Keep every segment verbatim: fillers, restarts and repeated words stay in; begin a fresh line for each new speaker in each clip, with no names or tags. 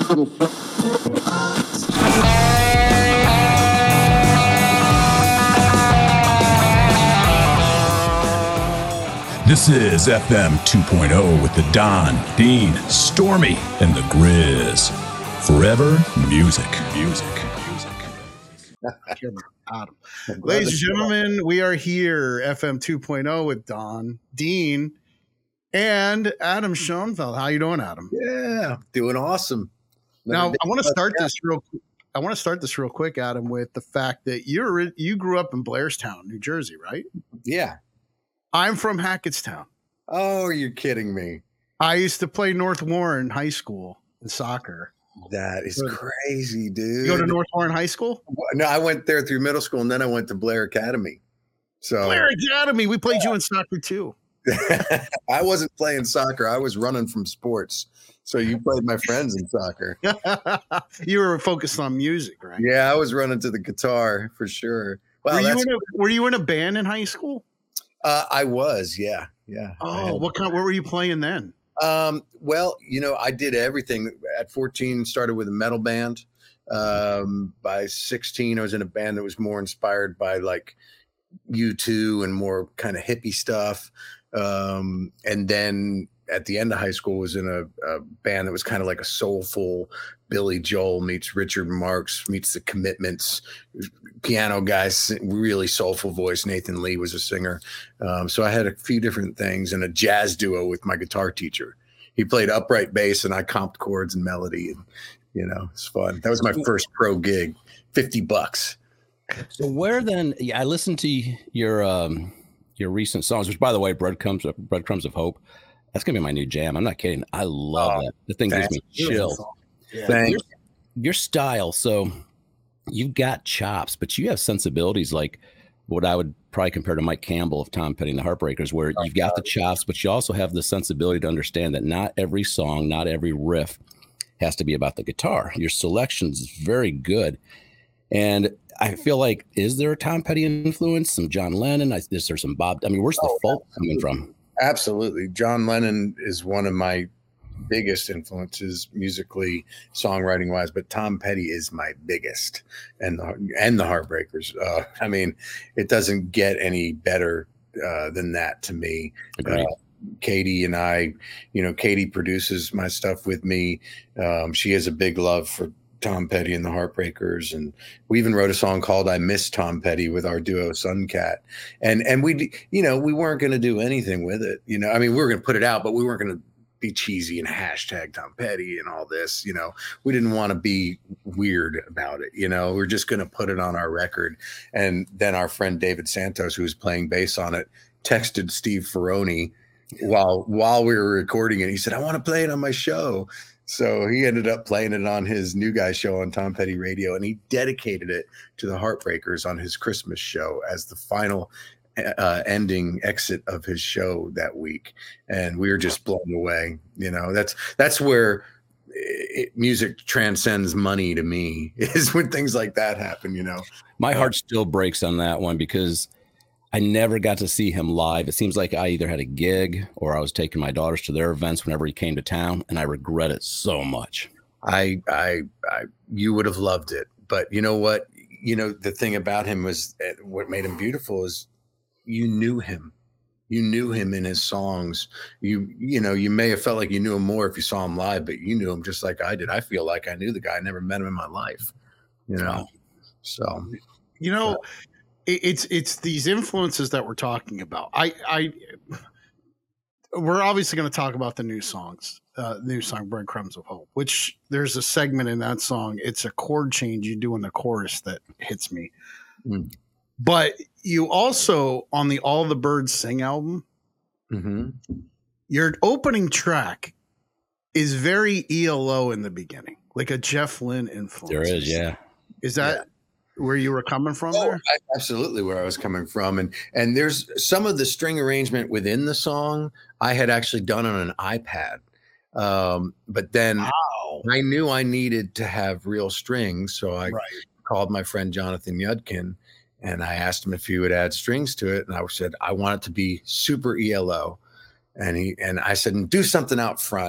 This is F M two point oh with the Don, Dean, Stormy, and the Grizz. Forever music, music, music.
Adam. Ladies and gentlemen, we are here, F M two point oh with Don, Dean, and Adam Schoenfeld. How you doing, Adam?
Yeah, doing awesome.
Now, I want to start this real I want to start this real quick, Adam, with the fact that you're you grew up in Blairstown, New Jersey, right?
Yeah.
I'm from Hackettstown.
Oh, you're kidding me.
I used to play North Warren High School in soccer.
That is crazy, dude.
You go to North Warren High School?
No, I went there through middle school, and then I went to Blair Academy. So
Blair Academy. We played yeah. you in soccer, too.
I wasn't playing soccer. I was running from sports. So you played my friends in soccer.
You were focused on music, right?
Yeah, I was running to the guitar for sure. Wow,
were, you in a, were you in a band in high school?
Uh, I was, yeah, yeah.
Oh, what kind? What were you playing then?
Um, well, you know, I did everything. At fourteen, started with a metal band. Um, by sixteen, I was in a band that was more inspired by like U two and more kind of hippie stuff. Um, and then at the end of high school, was in a, a band that was kind of like a soulful Billy Joel meets Richard Marx meets the Commitments. Piano guys, really soulful voice. Nathan Lee was a singer. Um, so I had a few different things and a jazz duo with my guitar teacher. He played upright bass and I comped chords and melody. And, you know, it's fun. That was my first pro gig, fifty bucks.
So where then, yeah, I listened to your, um, your recent songs, which by the way, Breadcrumbs of, Breadcrumbs of Hope. That's going to be my new jam. I'm not kidding. I love oh, that. The thing gives me chills.
Yeah.
Your, your style. So you've got chops, but you have sensibilities like what I would probably compare to Mike Campbell of Tom Petty and the Heartbreakers, where you've got the chops, but you also have the sensibility to understand that not every song, not every riff has to be about the guitar. Your selection's very good. And I feel like, is there a Tom Petty influence? Some John Lennon? Is there some Bob? I mean, where's the oh, folk coming from?
Absolutely. John Lennon is one of my biggest influences musically, songwriting wise, but Tom Petty is my biggest, and the, and the Heartbreakers. Uh, I mean, it doesn't get any better uh, than that to me. Uh, Katie and I, you know, Katie produces my stuff with me. Um, she has a big love for Tom Petty and the Heartbreakers, and we even wrote a song called "I Miss Tom Petty" with our duo Suncat, and and we, you know, we weren't going to do anything with it, you know. I mean, we were going to put it out, but we weren't going to be cheesy and hashtag Tom Petty and all this, you know. We didn't want to be weird about it, you know. We're just going to put it on our record. And then our friend David Santos, who was playing bass on it, texted Steve Ferroni while while we were recording it. He said, "I want to play it on my show." So he ended up playing it on his New Guy show on Tom Petty Radio, and he dedicated it to the Heartbreakers on his Christmas show as the final uh, ending exit of his show that week. And we were just blown away. You know, that's that's where it, music transcends money to me, is when things like that happen, you know.
My heart still breaks on that one because I never got to see him live. It seems like I either had a gig or I was taking my daughters to their events whenever he came to town, and I regret it so much.
I, I, I, you would have loved it, but you know what? You know, the thing about him was what made him beautiful is you knew him. You knew him in his songs. You, you know, you may have felt like you knew him more if you saw him live, but you knew him just like I did. I feel like I knew the guy. I never met him in my life, you know? Wow. So,
you know, uh, It's it's these influences that we're talking about. I I we're obviously going to talk about the new songs, uh, new song "Breadcrumbs of Hope," which there's a segment in that song. It's a chord change you do in the chorus that hits me. Mm. But you also on the All the Birds Sing album, mm-hmm. your opening track is very E L O in the beginning, like a Jeff Lynne influence.
There is, yeah.
Is that? Yeah. Where you were coming from oh, there?
Absolutely where I was coming from. And and there's some of the string arrangement within the song I had actually done on an iPad. Um, but then wow. I knew I needed to have real strings. So I right. called my friend Jonathan Yudkin and I asked him if he would add strings to it. And I said, I want it to be super E L O. And he and I said, do something out front.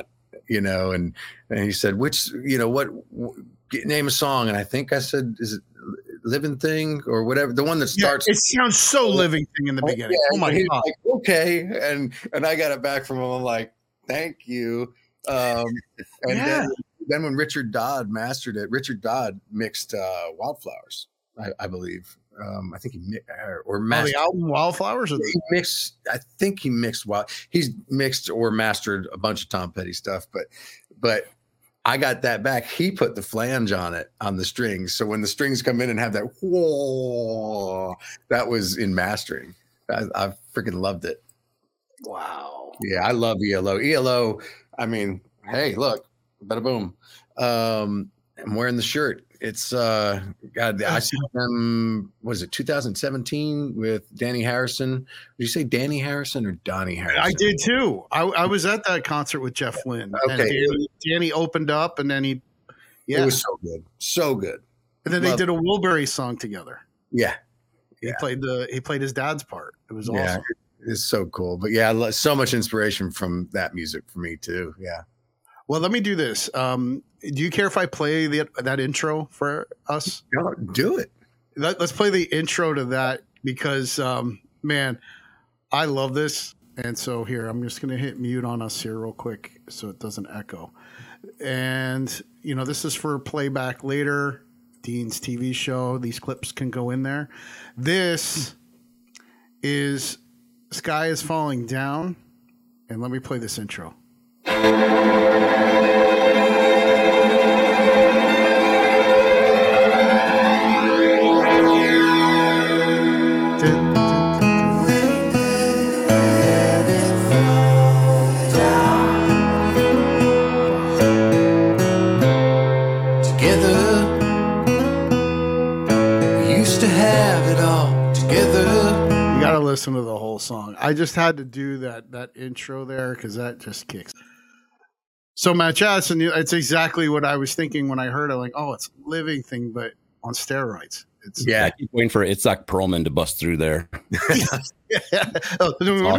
you know, and, and he said, which, you know, what, w- name a song. And I think I said, is it Living Thing or whatever? The one that starts.
Yeah, it sounds so Living Thing in the beginning.
Yeah,
oh my
he's
God.
Like, okay. And, and I got it back from him. I'm like, thank you. Um, and
Yeah.
then, then when Richard Dodd mastered it, Richard Dodd mixed uh, Wildflowers, I, I believe. Um, I think he mi- or
Oh,
mastered.
the album Wildflowers? Or the-
He mixed. I think he mixed. Wild. He's mixed or mastered a bunch of Tom Petty stuff, but but I got that back. He put the flange on it on the strings, so when the strings come in and have that whoa, that was in mastering. I, I freaking loved it.
Wow.
Yeah, I love E L O. E L O. I mean, hey, look, bada boom. Um, I'm wearing the shirt. It's uh, God, I saw them. Was it two thousand seventeen with Danny Harrison? Did you say Danny Harrison or Donnie Harrison?
I did too. I, I was at that concert with Jeff Lynne.
Okay.
And Danny, Danny opened up, and then he, yeah,
It was so good, so good.
and then
Love
they did a Wilbury song together.
Yeah,
He
Yeah.
played the he played his dad's part. It was
yeah,
awesome.
it's so cool. But yeah, I lo- so much inspiration from that music for me too. Yeah.
Well, let me do this. Um, do you care if I play the, that intro for us?
No, do it.
Let, let's play the intro to that because, um, man, I love this. And so here, I'm just going to hit mute on us here real quick so it doesn't echo. And, you know, this is for playback later, Dean's T V show. These clips can go in there. This is Sky is Falling Down. And let me play this intro. Listen to the whole song. I just had to do that that intro there because that just kicks. So Matt Jackson, it's exactly what I was thinking when I heard it. Like, oh, it's Living Thing, but on steroids. It's
Yeah.
I keep waiting for Itzhak Perlman to bust through there.
Oh.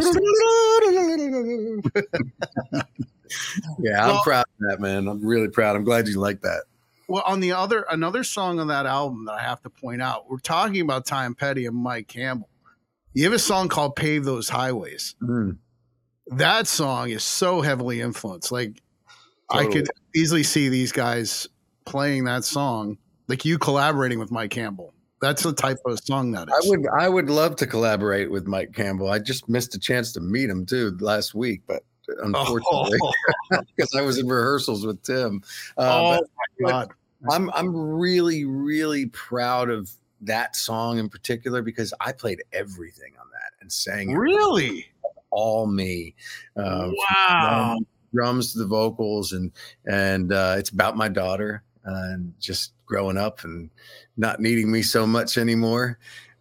Yeah, I'm
Well-
proud of that, man. I'm really proud. I'm glad you like that.
Well, on the other another song on that album that I have to point out, we're talking about Tom Petty and Mike Campbell. You have a song called Pave Those Highways.
Mm.
That song is so heavily influenced. Like I
Totally.
could easily see these guys playing that song, like you collaborating with Mike Campbell. That's the type of song that is.
I would I would love to collaborate with Mike Campbell. I just missed a chance to meet him too last week, but unfortunately, because I was in rehearsals with Tim. Uh,
Oh,
but
my God.
I'm I'm really really proud of that song in particular because I played everything on that and sang it
Really?
all me. Um,
Wow.
from drums to the vocals, and and uh, it's about my daughter and just growing up and not needing me so much anymore.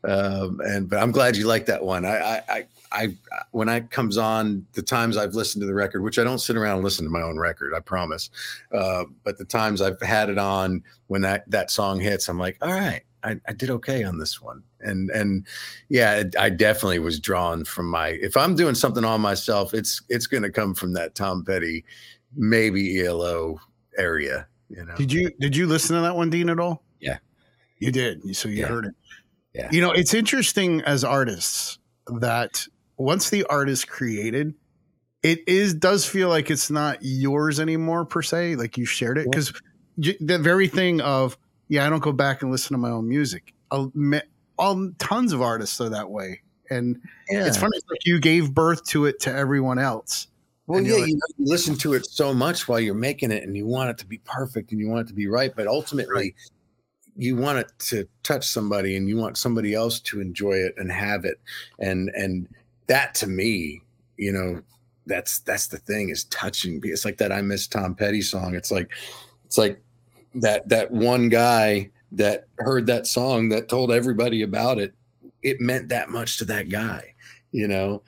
Um, and but I'm glad you like that one. I, I I I when I comes on, the times I've listened to the record, which I don't sit around and listen to my own record, I promise. Uh, but the times I've had it on when that that song hits, I'm like, all right. I, I did okay on this one. And, and yeah, I definitely was drawn from my, if I'm doing something on myself, it's, it's going to come from that Tom Petty, maybe E L O area, you know?
Did you did you listen to that one, Dean, at all?
Yeah.
You did. So you
Yeah.
heard it.
Yeah.
You know, it's interesting as artists that once the art is created, it is does feel like it's not yours anymore per se. Like you shared it because the very thing of yeah, I don't go back and listen to my own music. I'll, all tons of artists are that way, and
Yeah.
it's funny. It's like you gave birth to it to everyone else.
Well,
And
yeah,
you're like-
you, know, you listen to it so much while you're making it and you want it to be perfect and you want it to be right. But ultimately,
Right.
you want it to touch somebody and you want somebody else to enjoy it and have it. And, and that to me, you know, that's, that's the thing is touching. It's like that I Miss Tom Petty song. It's like, it's like that, that one guy that heard that song that told everybody about it. It meant that much to that guy, you know?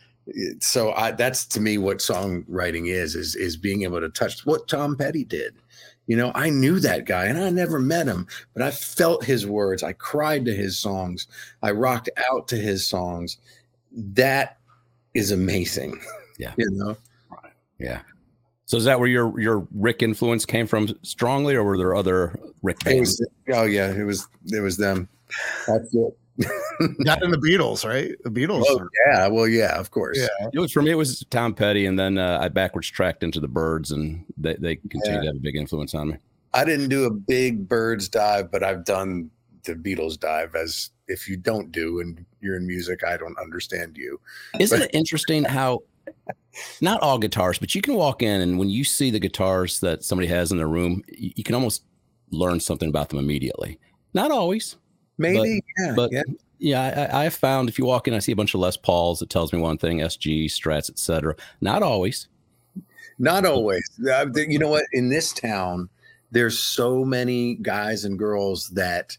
So I, that's to me what songwriting is, is, is being able to touch what Tom Petty did. You know, I knew that guy and I never met him, but I felt his words. I cried to his songs. I rocked out to his songs. That is amazing.
Yeah.
You know?
Yeah. So is that where your your Rick influence came from strongly, or were there other Rick bands?
It was, oh yeah, it was it was them. That's it.
That and the Beatles, right? The Beatles.
Oh,
are,
yeah, well, yeah, of course.
yeah.
It was for me. It was Tom Petty, and then uh, I backwards tracked into the Byrds, and they they continue
Yeah.
to have a big influence on me.
I didn't do a big Birds dive, but I've done the Beatles dive. As if you don't do and you're in music, I don't understand you.
Isn't it interesting how not all guitars, but you can walk in and when you see the guitars that somebody has in their room, you, you can almost learn something about them immediately. Not always,
Maybe, yeah,
but
yeah.
yeah, I, I have found if you walk in, I see a bunch of Les Pauls. It tells me one thing: S G, Strats, et cetera. Not always.
Not always. Uh, th- You know what? In this town, there's so many guys and girls that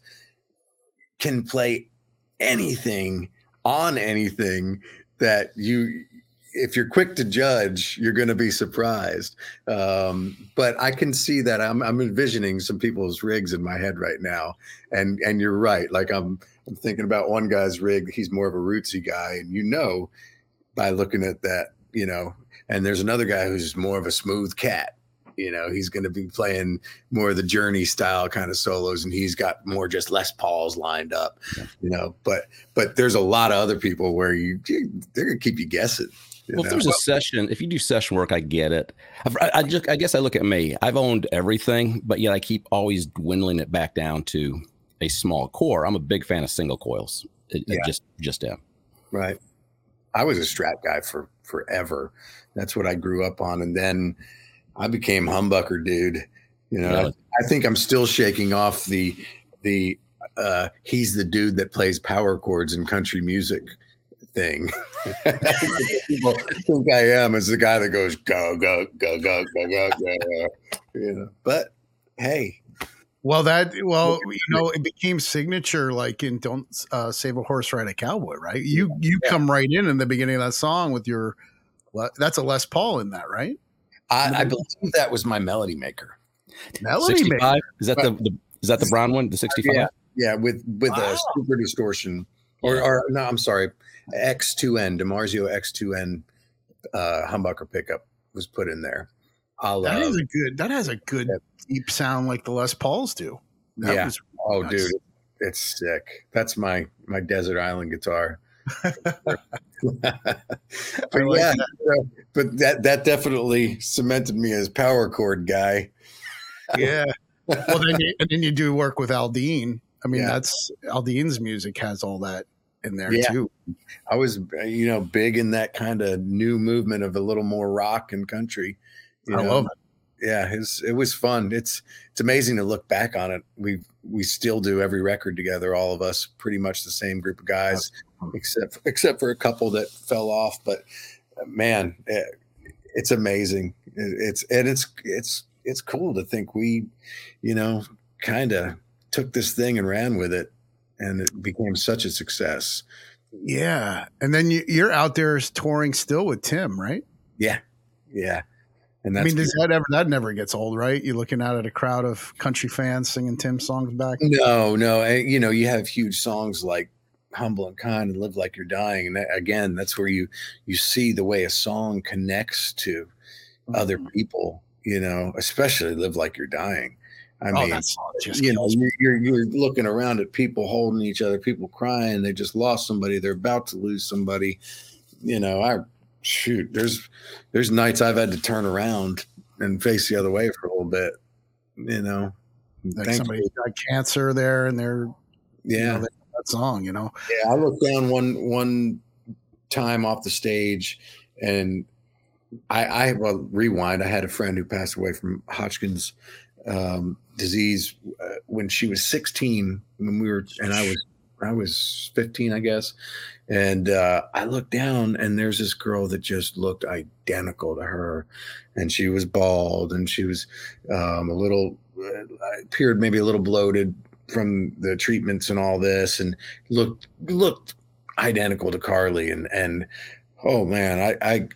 can play anything on anything that you, if you're quick to judge, you're going to be surprised. Um, but I can see that I'm, I'm envisioning some people's rigs in my head right now. And, and you're right. Like I'm, I'm thinking about one guy's rig. He's more of a rootsy guy. And you know, by looking at that, you know, and there's another guy who's more of a smooth cat. You know, he's going to be playing more of the Journey style kind of solos, and he's got more just Les Pauls lined up.
Yeah.
You know, but but there's a lot of other people where you they're going to keep you guessing. You
Well, if
know?
there's a session, if you do session work, I get it. I've, I, I just, I guess I look at me. I've owned everything, but yet I keep always dwindling it back down to a small core. I'm a big fan of single coils. It,
Yeah.
it just, just am.
Right. I was a Strat guy for forever. That's what I grew up on, and then I became humbucker dude. You know,
Yeah.
I, I think I'm still shaking off the the uh, he's the dude that plays power chords in country music thing. People think I am as the guy that goes go go go go go go go. You know, but hey,
Well, that well, you know, it became signature, like in "Don't uh, Save a Horse, Ride a Cowboy," right? You you
Yeah.
come right in in the beginning of that song with your le- that's a Les Paul in that, right?
I, I believe that was my melody maker.
Melody maker.
sixty-five? Is that the, the is that the brown one? The sixty-five?
Yeah, yeah, with with
Wow.
a super distortion, or or no, I'm sorry, X two N DiMarzio X two N uh, humbucker pickup was put in there. I'll,
That
uh,
is a good. That has a good
Yeah.
deep sound like the Les Pauls do. That
Yeah.
was
oh,
nice.
dude, it's sick. That's my my desert island guitar. but
like
yeah, so- but that that definitely cemented me as power chord guy.
Yeah. Well, then you, and then you do work with Aldine. I mean,
Yeah.
that's Aldine's music has all that in there
Yeah.
too.
I was, you know, big in that kind of new movement of a little more rock and country. You
I
know?
love it.
Yeah, it was, it was fun. It's it's amazing to look back on it. We we still do every record together, all of us, pretty much the same group of guys, except except for a couple that fell off. But uh, man, it, it's amazing. It, it's and it's it's it's cool to think we, you know, kind of took this thing and ran with it, and it became such a success.
Yeah. And then you, you're out there touring still with Tim, right?
Yeah, yeah. And
I
that's
mean, does that ever, that never gets old, right? You're looking out at a crowd of country fans singing Tim songs back.
No, no. And, you know, you have huge songs like Humble and Kind and Live Like You're Dying. And that, again, that's where you you see the way a song connects to other people, you know, especially Live Like You're Dying. I
Oh,
mean,
that song just
you know,
kills me.
you're, you're you're looking around at people holding each other, people crying, they just lost somebody, they're about to lose somebody. You know, I shoot, there's there's nights I've had to turn around and face the other way for a little bit, you know.
Like
Thank
somebody's
you.
got cancer there and they're, you
Yeah.
know, they- that song, you know.
Yeah, I looked down one one time off the stage, and I, I well rewind. I had a friend who passed away from Hodgkin's um, disease uh, when she was sixteen. When we were, and I was I was fifteen, I guess. And uh, I looked down, and there's this girl that just looked identical to her, and she was bald, and she was um, a little uh, appeared maybe a little bloated from the treatments and all this, and looked looked identical to Carly. And and oh man, I I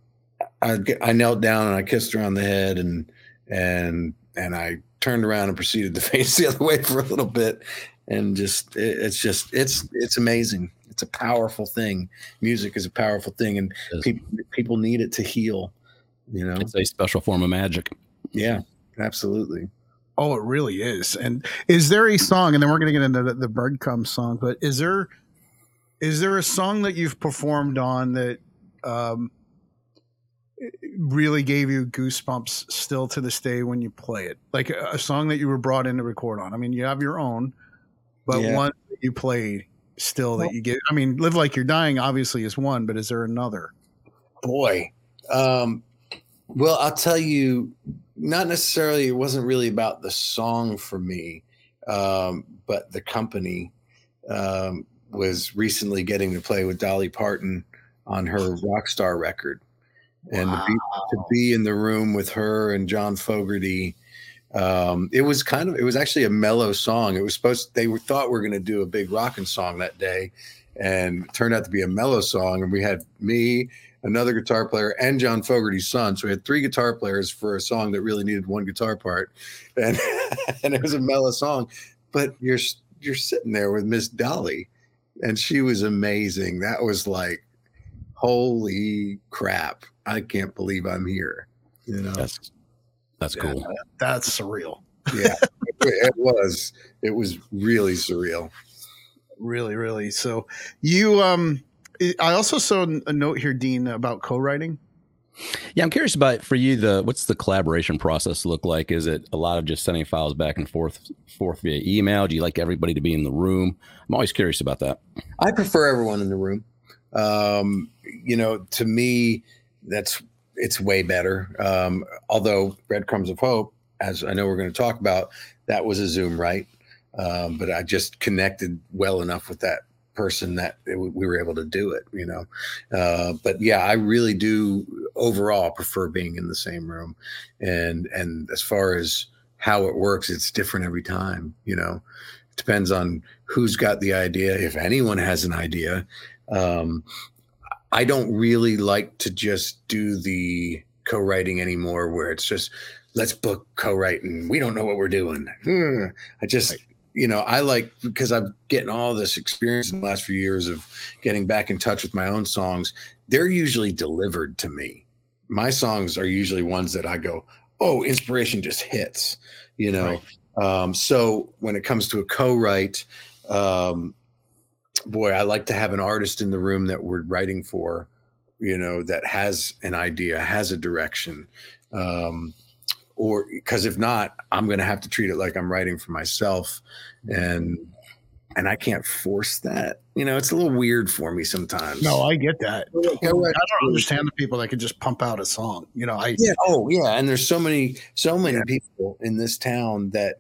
I, I knelt down and I kissed her on the head, and and and I turned around and proceeded to face the other way for a little bit, and just it, it's just it's it's amazing. It's a powerful thing. Music is a powerful thing, and
Yes.
people people need it to heal. You know,
it's a special form of magic.
Yeah, absolutely.
Oh, it really is. And is there a song, and then we're going to get into the, the Breadcrumbs song, but is there is there a song that you've performed on that um, really gave you goosebumps still to this day when you play it? Like a, a song that you were brought in to record on. I mean, you have your own, but
Yeah.
one that you played still that you get. I mean, Live Like You're Dying obviously is one, but is there another?
Boy. Um, well, I'll tell you, not necessarily, it wasn't really about the song for me, um, but the company um, was recently getting to play with Dolly Parton on her Rockstar record. And
Wow.
to, be, to be in the room with her and John Fogerty, um, it was kind of, it was actually a mellow song. It was supposed, they were, thought we were going to do a big rockin' song that day, and it turned out to be a mellow song. And we had me, another guitar player, and John Fogerty's son. So we had three guitar players for a song that really needed one guitar part. And, and it was a mellow song, but you're, you're sitting there with Miss Dolly, and she was amazing. That was like, holy crap. I can't believe I'm here. You know,
That's that's cool.
Yeah, that's surreal.
yeah, it, it was. It was really surreal.
Really, really. So you, um, I also saw a note here, Dean, about co-writing.
Yeah, I'm curious about for you. The what's the collaboration process look like? Is it a lot of just sending files back and forth, forth via email? Do you like everybody to be in the room? I'm always curious about that.
I prefer everyone in the room. Um, you know, to me, that's it's way better. Um, although Breadcrumbs of Hope, as I know we're going to talk about, that was a Zoom, right? Um, but I just connected well enough with that person that it, we were able to do it, you know. Uh, but yeah, I really do overall prefer being in the same room. And and as far as how it works, it's different every time, you know. It depends on who's got the idea, if anyone has an idea. Um, I don't really like to just do the co-writing anymore, where it's just, let's book co-write and we don't know what we're doing. Hmm. I just, right. you know, I like, because I'm getting all this experience in the last few years of getting back in touch with my own songs. They're usually delivered to me. My songs are usually ones that I go, oh, inspiration just hits, you know? Right. Um, so when it comes to a co-write, um, boy, I like to have an artist in the room that we're writing for, you know, that has an idea, has a direction. Um, or because if not, I'm going to have to treat it like I'm writing for myself. And, and I can't force that. You know, it's a little weird for me sometimes.
No, I get that. I don't understand the people that can just pump out a song. You know, I,
yeah. Oh yeah. And there's so many, so many yeah. people in this town that,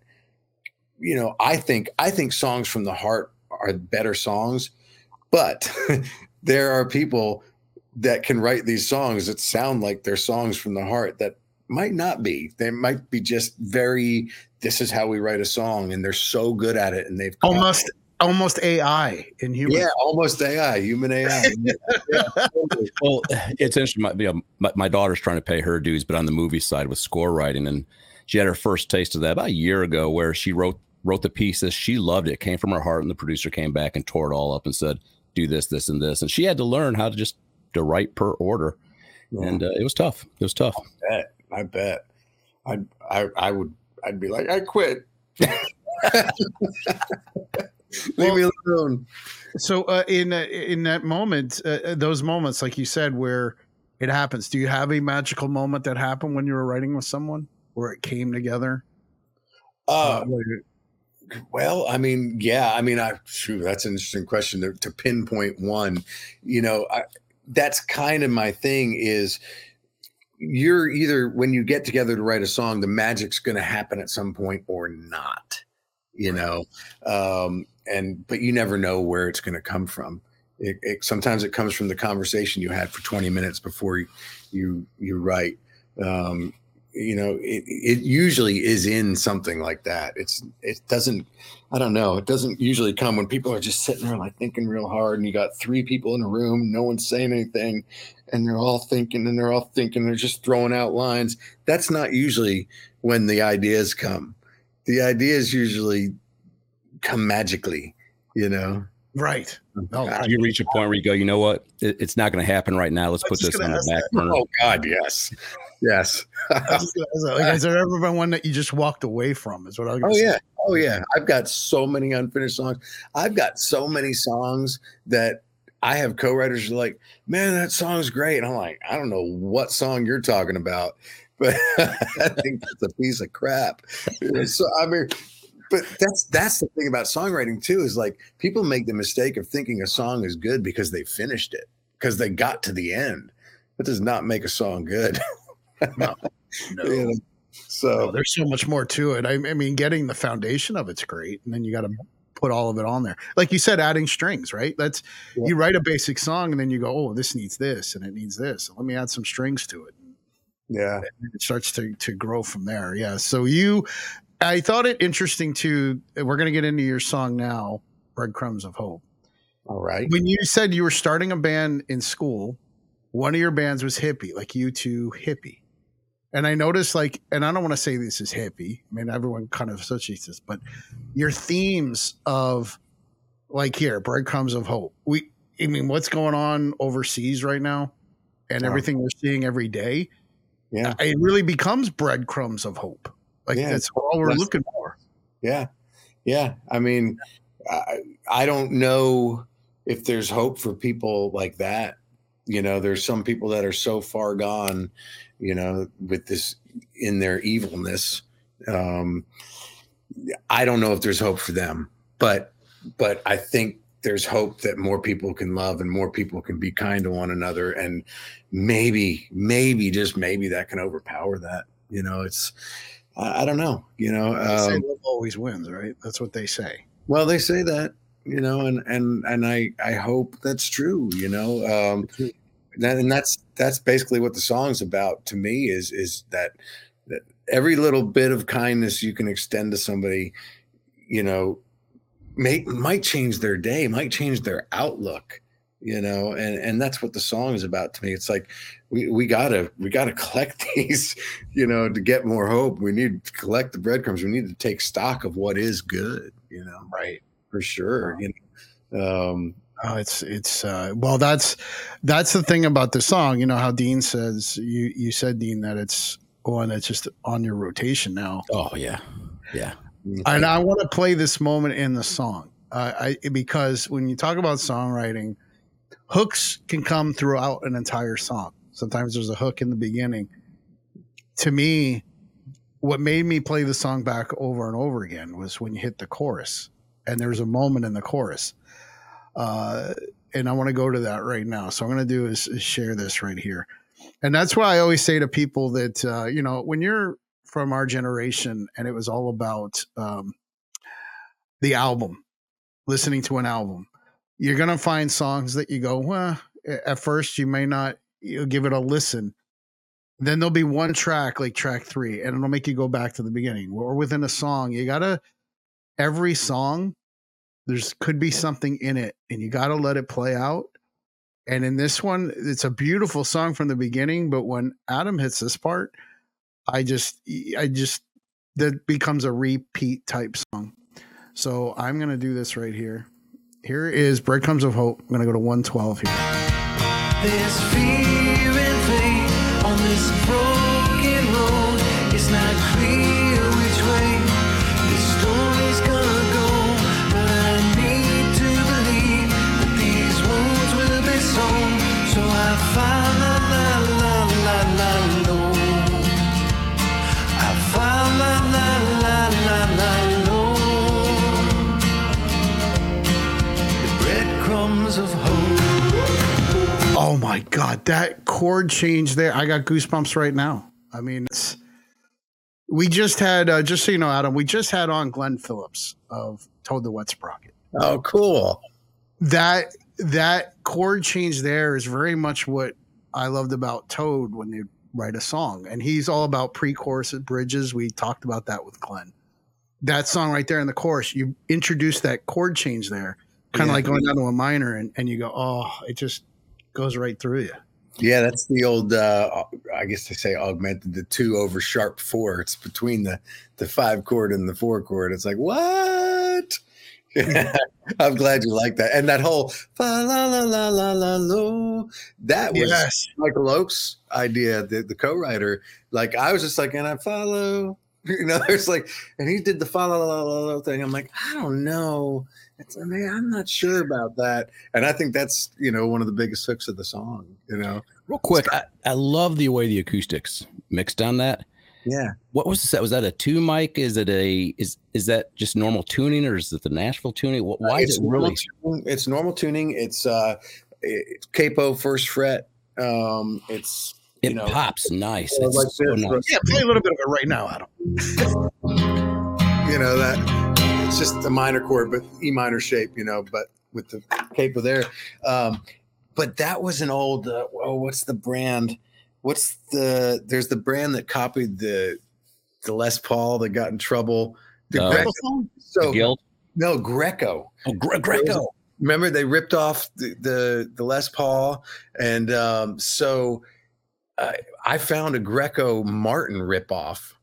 you know, I think, I think songs from the heart are better songs, but there are people that can write these songs that sound like they're songs from the heart that might not be. They might be just very, this is how we write a song, and they're so good at it, and they've
almost almost A I in human.
Yeah, almost A I, human A I. Yeah,
totally. Well, it's interesting. My, you know, my, my daughter's trying to pay her dues, but on the movie side with score writing, and she had her first taste of that about a year ago, where she wrote wrote the pieces. She loved it. It came from her heart, and the producer came back and tore it all up and said, do this, this, and this. And she had to learn how to just to write per order. Yeah. And uh, it was tough. It was tough.
I bet. I bet. I I I would I'd be like, I quit. Leave me alone.
So uh, in uh, in that moment, uh, those moments, like you said, where it happens, do you have a magical moment that happened when you were writing with someone where it came together?
Uh, uh Well, I mean, yeah, I mean, I shoot, that's an interesting question to, to pinpoint one. You know, I, that's kind of my thing is you're either when you get together to write a song, the magic's going to happen at some point or not, you know, um, and but you never know where it's going to come from. It, it, sometimes it comes from the conversation you had for twenty minutes before you you, you write. Um, you know, it, it usually is in something like that. It's, it doesn't, I don't know. It doesn't usually come when people are just sitting there like thinking real hard, and you got three people in a room, no one's saying anything, and they're all thinking and they're all thinking, they're just throwing out lines. That's not usually when the ideas come. The ideas usually come magically, you know?
Right.
Oh, you reach a point where you go, you know what? It, it's not going to happen right now. Let's put this on the back burner.
Oh God, yes. Yes.
I just, like, has there ever been one that you just walked away from? Is what I was.
Oh
say.
yeah, oh yeah. I've got so many unfinished songs. I've got so many songs that I have co-writers who are like, man, that song's great. And I'm like, I don't know what song you're talking about, but I think that's a piece of crap. So I mean, but that's that's the thing about songwriting too, is like people make the mistake of thinking a song is good because they finished it, because they got to the end. That does not make a song good.
No. No.
You know? So
no, there's so much more to it. I, I mean, getting the foundation of it's great, and then you got to put all of it on there. Like you said, adding strings, right? That's yeah. You write a basic song, and then you go, oh, this needs this, and it needs this. Let me add some strings to it.
Yeah,
and it starts to to grow from there. Yeah. So you, I thought it interesting too. We're going to get into your song now, "Breadcrumbs of Hope."
All right.
When you said you were starting a band in school, one of your bands was hippie, like U two hippie. And I noticed, like, and I don't want to say this is hippie. I mean, everyone kind of associates this, but your themes of, like, here, Breadcrumbs of Hope. We, I mean, what's going on overseas right now, and everything we're seeing every day.
Yeah,
it really becomes breadcrumbs of hope. Like yeah, that's all we're looking for.
Yeah, yeah. I mean, I, I don't know if there's hope for people like that. You know, there's some people that are so far gone, you know, with this in their evilness. Um, I don't know if there's hope for them, but but I think there's hope that more people can love and more people can be kind to one another. And maybe, maybe, just maybe that can overpower that. You know, it's, I, I don't know, you know.
They say love always wins, right? That's what they say.
Well, they say that, you know, and, and, and I, I hope that's true, you know. Um, that, and that's, that's basically what the song's about to me is, is that, that every little bit of kindness you can extend to somebody, you know, may, might change their day, might change their outlook, you know, and, and that's what the song is about to me. It's like, we, we gotta, we gotta collect these, you know, to get more hope. We need to collect the breadcrumbs. We need to take stock of what is good, you know,
right.
For sure. You know, um,
oh, it's, it's, uh, well, that's, that's the thing about the song, you know, how Dean says, you, you said, Dean, that it's one that's just on your rotation now.
Oh yeah. Yeah.
And I want to play this moment in the song, uh, I, because when you talk about songwriting, hooks can come throughout an entire song. Sometimes there's a hook in the beginning. To me, what made me play the song back over and over again was when you hit the chorus, and there's a moment in the chorus. Uh, and I want to go to that right now. So I'm going to do is, is share this right here. And that's why I always say to people that, uh, you know, when you're from our generation and it was all about um, the album, listening to an album, you're going to find songs that you go, well, at first you may not you'll give it a listen. Then there'll be one track like track three and it'll make you go back to the beginning. Or within a song, you got to, every song, there's could be something in it and you got to let it play out. And in this one, it's a beautiful song from the beginning. But when Adam hits this part, I just, I just, that becomes a repeat type song. So I'm going to do this right here. Here is Breadcrumbs of Hope. I'm going to go to one twelve here.
There's fear and faith on this broken road. It's not clear which way this story's gonna go. But I need to believe that these wounds will be sewn. So I found la la la la la lo. I found la la la la la lo. The breadcrumbs of hope.
Oh my God, that chord change there. I got goosebumps right now. I mean, it's, we just had, uh, just so you know, Adam, we just had on Glenn Phillips of Toad the Wet Sprocket.
Oh, cool.
That, that chord change there is very much what I loved about Toad when they write a song. And he's all about pre-chorus and bridges. We talked about that with Glenn. That song right there in the chorus, you introduce that chord change there, kind of yeah. like going down to a minor and, and you go, oh, it just goes right through you.
Yeah, that's the old, uh, I guess they say augmented, the two over sharp four. It's between the, the five chord and the four chord. It's like, what? I'm glad you like that. And that whole fa la la la la la lo, that was
Yes.
Michael Oakes' idea, the, the co-writer. Like I was just like, and I follow, you know, there's like, and he did the fa la la la la thing. I'm like, I don't know. It's, I mean, I'm not sure about that. And I think that's, you know, one of the biggest hooks of the song, you know.
Real quick, I, I love the way the acoustics mixed on that.
Yeah.
What was that? Was that a two mic? Is it a is is that just normal tuning, or is it the Nashville tuning? Wh- Why
it's
is it really?
Normal, it's normal tuning. It's uh, it's capo first fret. Um, it's you
It
know
pops nice.
uh,
It's
like
so
this,
nice.
Yeah, play a little bit of it right now, Adam.
you know that it's just a minor chord, but E minor shape. You know, but with the capo there. Um, but that was an old. Uh, oh, what's the brand? What's the? There's the brand that copied the the Les Paul that got in trouble. The
Oh.
Greco. So
The Guild?
no Greco.
Oh, Gre- Greco.
Remember they ripped off the the, the Les Paul, and um, so uh, I found a Greco Martin ripoff,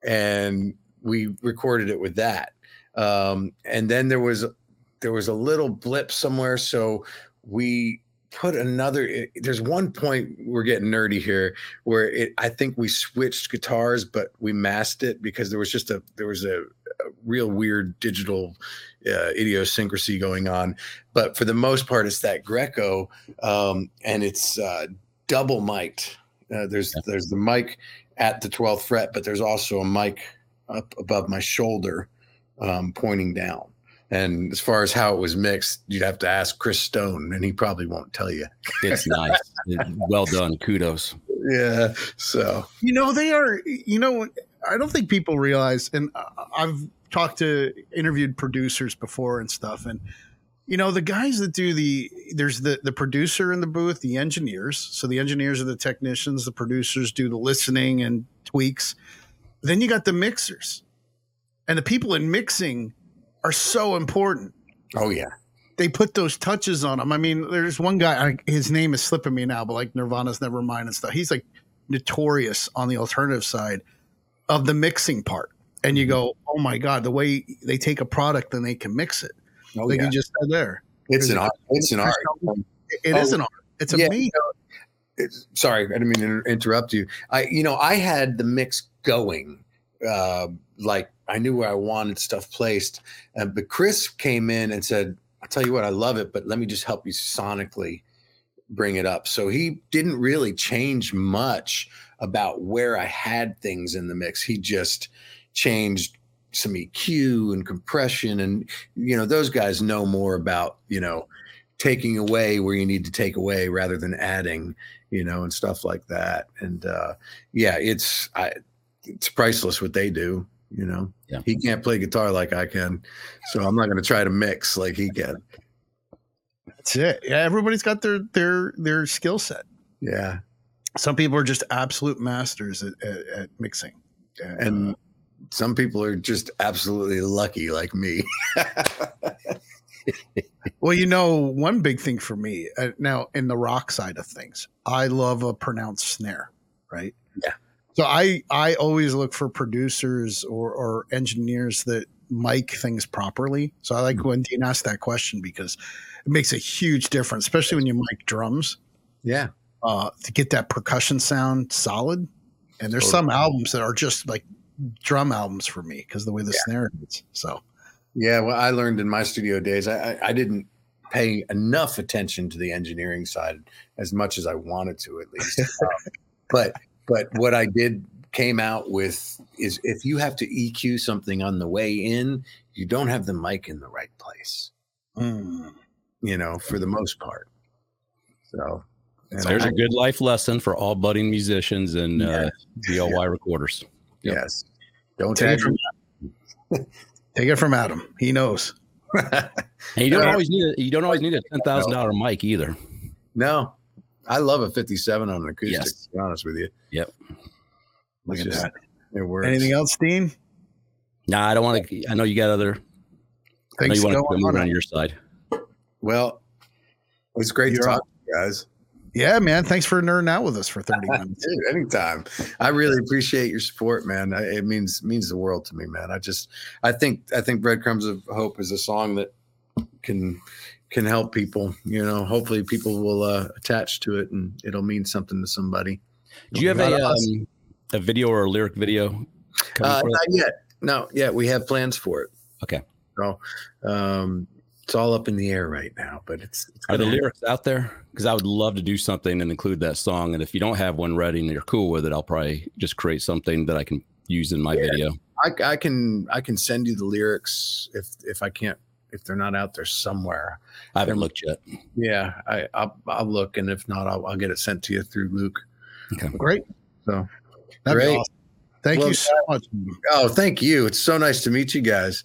and we recorded it with that. Um, and then there was there was a little blip somewhere, so we put another. It, there's one point we're getting nerdy here where it. I think we switched guitars, but we masked it because there was just a there was a, a real weird digital uh, idiosyncrasy going on. But for the most part, it's that Greco, um, and it's uh, double mic'd. Uh, there's
Yeah.
there's the mic at the twelfth fret, but there's also a mic up above my shoulder, um, pointing down. And as far as how it was mixed, you'd have to ask Chris Stone, and he probably won't tell you.
It's nice. Well done. Kudos.
Yeah. So
You know, they are, you know, I don't think people realize, and I've talked to interviewed producers before and stuff. And, you know, the guys that do the, there's the, the producer in the booth, the engineers. So the engineers are the technicians, the producers do the listening and tweaks. Then you got the mixers, and the people in mixing are so important.
oh yeah.
They put those touches on them. I mean, there's one guy, I, his name is slipping me now, but like Nirvana's Nevermind and stuff. He's like notorious on the alternative side of the mixing part. And you go, oh my God, the way they take a product and they can mix it.
Oh
like
yeah.
you just said there.
It's
There's
an
a-
art. It's an art.
It
Oh,
is an art. It's
yeah,
amazing.
It's, sorry, I didn't mean to inter- interrupt you. I, you know, I had the mix going, uh, like I knew where I wanted stuff placed, uh, but Chris came in and said, "I'll tell you what, I love it, but let me just help you sonically bring it up." So he didn't really change much about where I had things in the mix. He just changed some E Q and compression, and you know, those guys know more about, you know, taking away where you need to take away rather than adding, you know, and stuff like that. And uh, yeah, it's I, it's priceless what they do. You know,
Yeah.
he can't play guitar like I can, so I'm not going to try to mix like he can.
That's it. Yeah, everybody's got their their their skill set.
Yeah,
Some people are just absolute masters at, at, at mixing.
and some people are just absolutely lucky like me.
Well, you know, one big thing for me uh, now in the rock side of things, I love a pronounced snare, right?
Yeah.
So I I always look for producers or, or engineers that mic things properly. So I like when Dean asked that question because it makes a huge difference, especially when you mic drums,
Yeah,
uh, to get that percussion sound solid. And there's
Totally.
some albums that are just like drum albums for me because the way the
Yeah.
snare is. So
yeah. Well, I learned in my studio days, I, I, I didn't pay enough attention to the engineering side as much as I wanted to, at least. um, but but what I did came out with is if you have to E Q something on the way in, you don't have the mic in the right place.
mm.
You know, for the most part. So and
There's
I-
a good life lesson for all budding musicians and
Yeah.
uh, D L Y recorders. Yep.
yes, don't
Take
tag
it from Take it from Adam. He knows.
And you don't
Uh,
always need a you don't always need a ten thousand dollar mic either.
No, I love a fifty-seven on an acoustic.
Yes.
To be honest with you,
Yep.
Look
It's
at
just-
that.
it works.
Anything else, Dean?
Nah, I don't want to. I know you got other. I know
Things
you want to
going
move
on.
on your side.
Well, it's great
You're
to talk to you guys.
Yeah, man. Thanks for nerding out with us for thirty minutes.
Dude, anytime. I really appreciate your support, man. I, it means means the world to me, man. I just, I think, I think "Breadcrumbs of Hope" is a song that can can help people. You know, hopefully people will uh, attach to it and it'll mean something to somebody.
Do you have a um, a video or a lyric video?
Uh, not yet. No, yeah, we have plans for it.
Okay.
So um, it's all up in the air right now, but it's, it's
Are the
gonna-
lyrics out there? Because I would love to do something and include that song. And if you don't have one ready and you're cool with it, I'll probably just create something that I can use in my
Yeah.
video.
I, I can I can send you the lyrics if if I can't if they're not out there somewhere.
I haven't looked yet.
Yeah, I I'll, I'll look, and if not, I'll, I'll get it sent to you through Luke.
Okay.
Great.
So
That'd be
Great.
awesome. Thank
Well,
you so much.
oh, thank you. It's so nice to meet you guys.